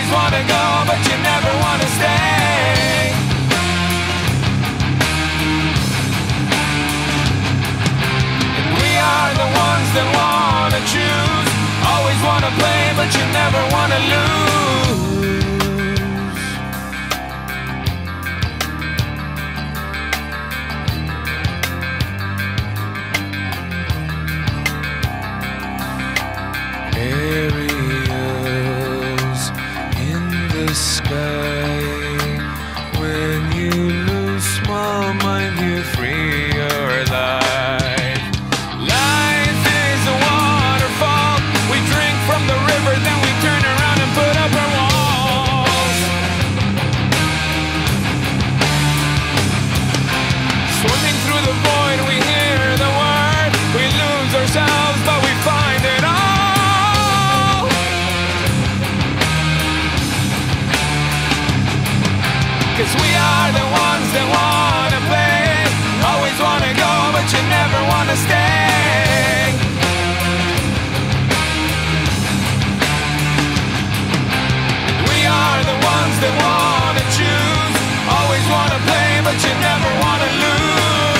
always wanna go, but you never wanna stay. And we are the ones that wanna choose, always wanna play, but you never wanna lose. Aerials in the sky. When you lose small mind, you free your life. Life is a waterfall. We drink from the river, then we turn around and put up our walls. Swimming through the void, we hear the word. We lose ourselves, but we find it all. 'Cause we are the ones that wanna play, always wanna go, but you never wanna stay. And we are the ones that wanna choose, always wanna play, but you never wanna lose.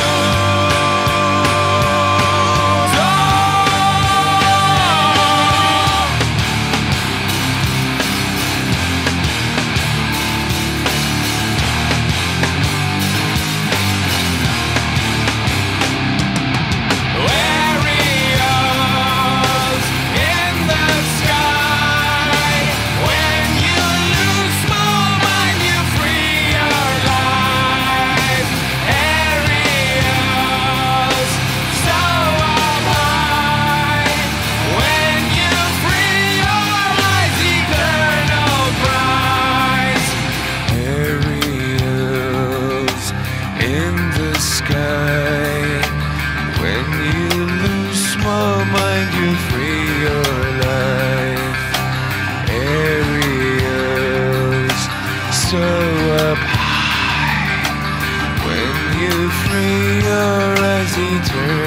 In the sky, when you lose small mind, you free your life. Aerials so up high, when you free your eyes, eternal.